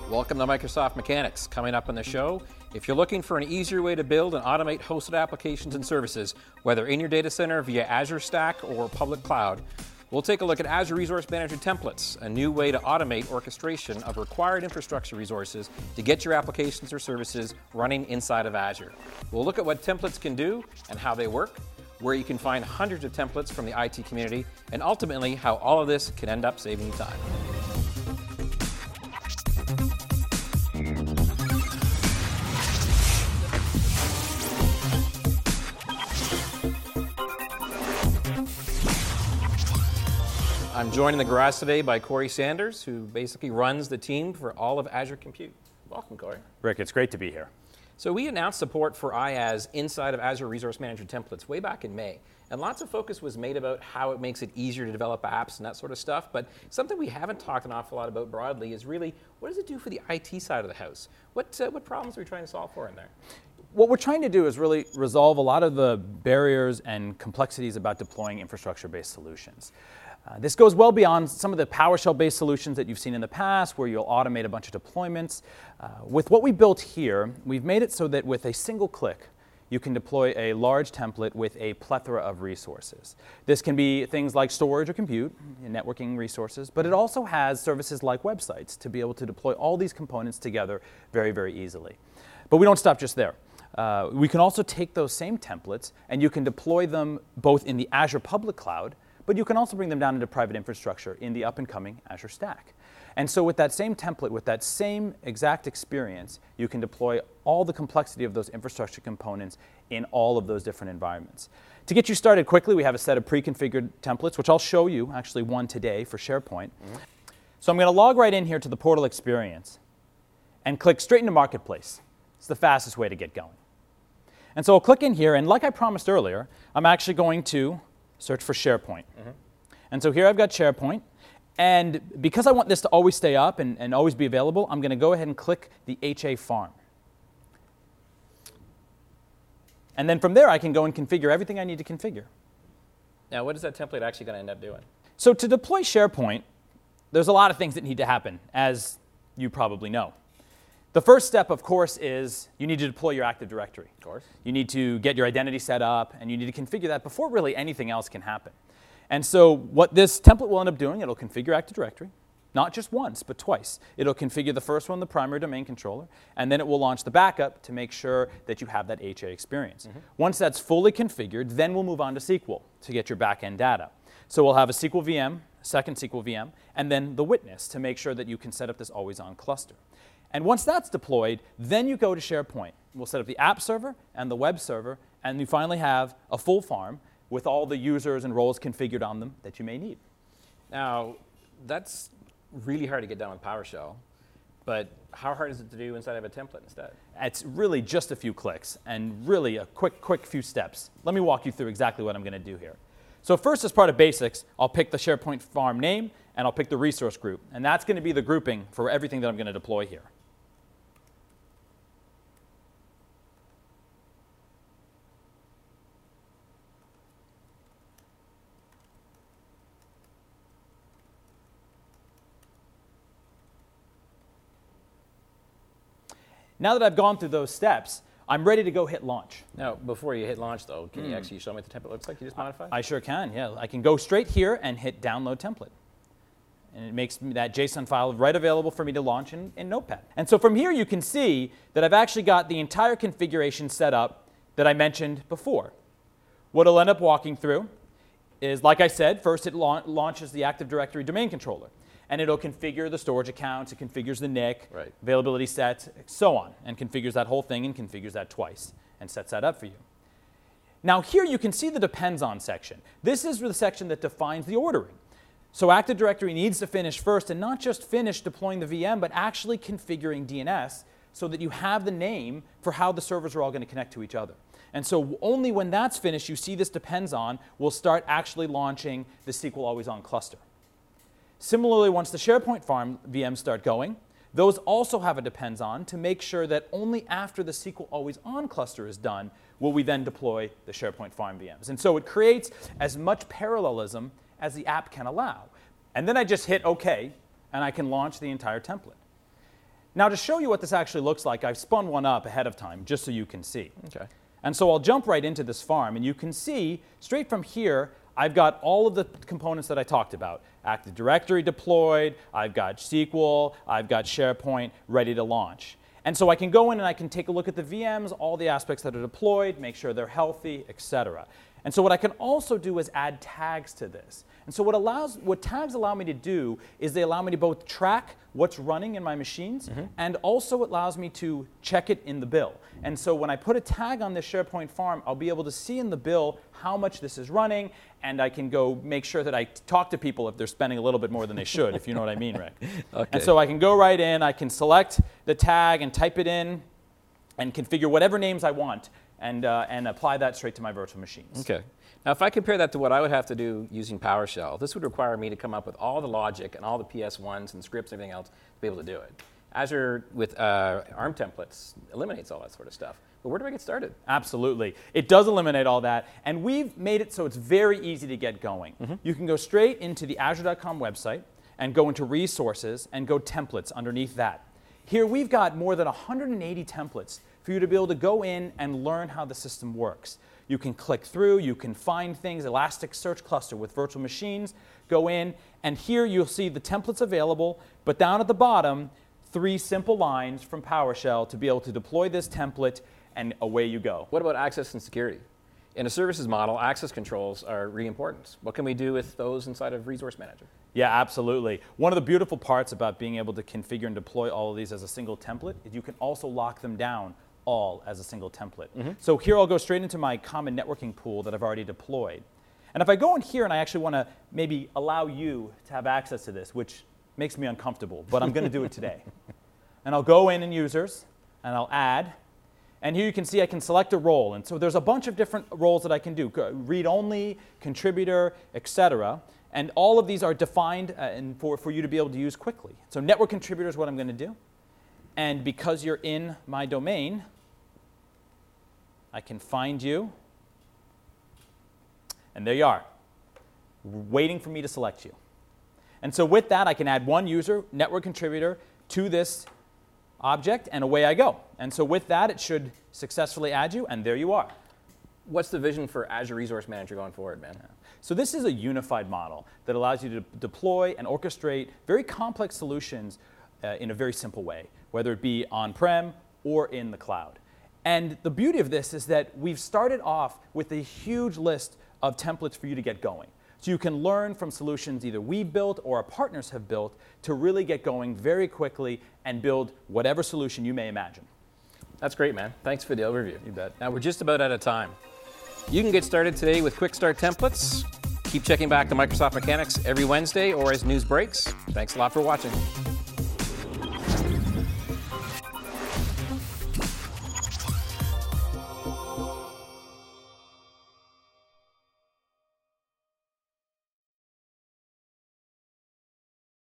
Welcome to Microsoft Mechanics. Coming up on the show, if you're looking for an easier way to build and automate hosted applications and services, whether in your data center via Azure Stack or public cloud, we'll take a look at Azure Resource Manager templates, a new way to automate orchestration of required infrastructure resources to get your applications or services running inside of Azure. We'll look at what templates can do and how they work, where you can find hundreds of templates from the IT community, and ultimately how all of this can end up saving you time. I'm joined in the garage today by Corey Sanders, who basically runs the team for all of Azure Compute. Welcome, Corey. Rick, it's great to be here. So we announced support for IaaS inside of Azure Resource Manager templates way back in May. And lots of focus was made about how it makes it easier to develop apps and that sort of stuff. But something we haven't talked an awful lot about broadly is really, what does it do for the IT side of the house? What problems are we trying to solve for in there? What we're trying to do is really resolve a lot of the barriers and complexities about deploying infrastructure-based solutions. This goes well beyond some of the PowerShell-based solutions that you've seen in the past, where you'll automate a bunch of deployments. With what we built here, we've made it so that with a single click, you can deploy a large template with a plethora of resources. This can be things like storage or compute, and networking resources, but it also has services like websites to be able to deploy all these components together very, very easily. But we don't stop just there. We can also take those same templates and you can deploy them both in the Azure public cloud, but you can also bring them down into private infrastructure in the up-and-coming Azure Stack. And so with that same template, with that same exact experience, you can deploy all the complexity of those infrastructure components in all of those different environments. To get you started quickly, we have a set of pre-configured templates, which I'll show you, actually one today for SharePoint. So I'm going to log right in here to the portal experience and click straight into Marketplace. It's the fastest way to get going. And so I'll click in here, and like I promised earlier, I'm actually going to search for SharePoint. And so here I've got SharePoint. And because I want this to always stay up and always be available, I'm going to go ahead and click the HA farm. And then from there, I can go and configure everything I need to configure. Now, what is that template actually going to end up doing? So to deploy SharePoint, there's a lot of things that need to happen, as you probably know. The first step, of course, is you need to deploy your Active Directory. Of course. You need to get your identity set up, and you need to configure that before really anything else can happen. And so what this template will end up doing, it'll configure Active Directory, not just once, but twice. It'll configure the first one, the primary domain controller, and then it will launch the backup to make sure that you have that HA experience. Once that's fully configured, then we'll move on to SQL to get your backend data. So we'll have a SQL VM, a second SQL VM, and then the witness to make sure that you can set up this always-on cluster. And once that's deployed, then you go to SharePoint. We'll set up the app server and the web server, and you finally have a full farm with all the users and roles configured on them that you may need. Now, that's really hard to get done with PowerShell, but how hard is it to do inside of a template instead? It's really just a few clicks and really a quick few steps. Let me walk you through exactly what I'm going to do here. So first, as part of basics, I'll pick the SharePoint farm name, and I'll pick the resource group. And that's going to be the grouping for everything that I'm going to deploy here. Now that I've gone through those steps, I'm ready to go hit launch. Now, before you hit launch, though, can you actually show me what the template looks like you just modified? I sure can, yeah. I can go straight here and hit download template. And it makes that JSON file right available for me to launch in Notepad. And so from here, you can see that I've actually got the entire configuration set up that I mentioned before. What I'll end up walking through is, like I said, first it launches the Active Directory domain controller. And it'll configure the storage accounts, it configures the NIC, availability sets, so on, and configures that whole thing and configures that twice and sets that up for you. Now here you can see the depends on section. This is the section that defines the ordering. So Active Directory needs to finish first, and not just finish deploying the VM, but actually configuring DNS so that you have the name for how the servers are all going to connect to each other. And so only when that's finished, you see this depends on, we'll start actually launching the SQL Always On cluster. Similarly, once the SharePoint farm VMs start going, those also have a depends on to make sure that only after the SQL Always On cluster is done will we then deploy the SharePoint farm VMs. And so it creates as much parallelism as the app can allow. And then I just hit OK, and I can launch the entire template. Now, to show you what this actually looks like, I've spun one up ahead of time just so you can see. Okay. And so I'll jump right into this farm, and you can see straight from here, I've got all of the components that I talked about. Active Directory deployed, I've got SQL, I've got SharePoint ready to launch. And so I can go in and I can take a look at the VMs, all the aspects that are deployed, make sure they're healthy, etc. And so what I can also do is add tags to this. And so what tags allow me to do is they allow me to both track what's running in my machines, and also it allows me to check it in the bill. And so when I put a tag on this SharePoint farm, I'll be able to see in the bill how much this is running, and I can go make sure that I talk to people if they're spending a little bit more than they should, if you know what I mean, Rick. Okay. And so I can go right in, I can select the tag and type it in, and configure whatever names I want, and apply that straight to my virtual machines. Okay. Now, if I compare that to what I would have to do using PowerShell, this would require me to come up with all the logic and all the PS1s and scripts and everything else to be able to do it. Azure with ARM templates eliminates all that sort of stuff. But where do I get started? Absolutely. It does eliminate all that, and we've made it so it's very easy to get going. You can go straight into the Azure.com website and go into Resources and go Templates underneath that. Here we've got more than 180 templates for you to be able to go in and learn how the system works. You can click through, you can find things, Elasticsearch cluster with virtual machines, go in, and here you'll see the templates available, but down at the bottom, 3 simple lines from PowerShell to be able to deploy this template, and away you go. What about access and security? In a services model, access controls are really important. What can we do with those inside of Resource Manager? Yeah, absolutely. One of the beautiful parts about being able to configure and deploy all of these as a single template is you can also lock them down all as a single template. So here I'll go straight into my common networking pool that I've already deployed. And if I go in here and I actually want to maybe allow you to have access to this, which makes me uncomfortable, but I'm going to do it today. And I'll go in Users, and I'll add. And here you can see I can select a role. And so there's a bunch of different roles that I can do, read-only, contributor, etc. And all of these are defined and for you to be able to use quickly. So network contributor is what I'm going to do. And because you're in my domain, I can find you. And there you are, waiting for me to select you. And so with that, I can add one user, network contributor, to this object, and away I go. And so with that, it should successfully add you, and there you are. What's the vision for Azure Resource Manager going forward, man? So this is a unified model that allows you to deploy and orchestrate very complex solutions in a very simple way, whether it be on-prem or in the cloud. And the beauty of this is that we've started off with a huge list of templates for you to get going. So you can learn from solutions either we built or our partners have built to really get going very quickly and build whatever solution you may imagine. That's great, man. Thanks for the overview. You bet. Now we're just about out of time. You can get started today with Quick Start templates. Keep checking back to Microsoft Mechanics every Wednesday or as news breaks. Thanks a lot for watching.